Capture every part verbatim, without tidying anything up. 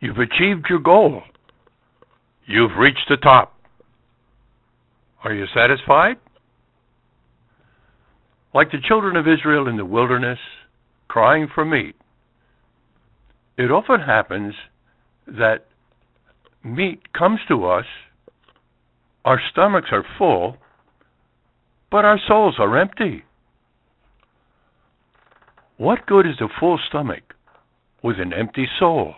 You've achieved your goal. You've reached the top. Are you satisfied? Like the children of Israel in the wilderness, crying for meat, it often happens that meat comes to us, our stomachs are full, but our souls are empty. What good is a full stomach with an empty soul?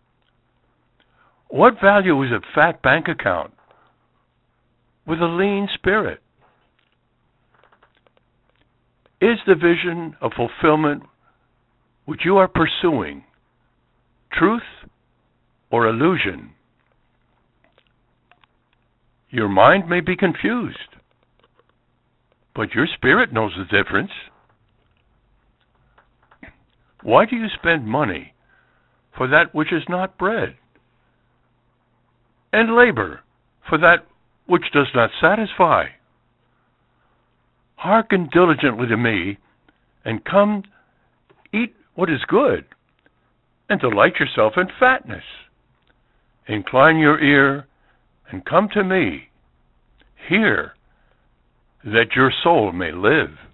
What value is a fat bank account with a lean spirit? Is the vision of fulfillment which you are pursuing truth or illusion? Your mind may be confused, but your spirit knows the difference. Why do you spend money for that which is not bread, and labor for that which does not satisfy? Hearken diligently to me, and come eat what is good, and delight yourself in fatness. Incline your ear, and come to me. Hear, that your soul may live.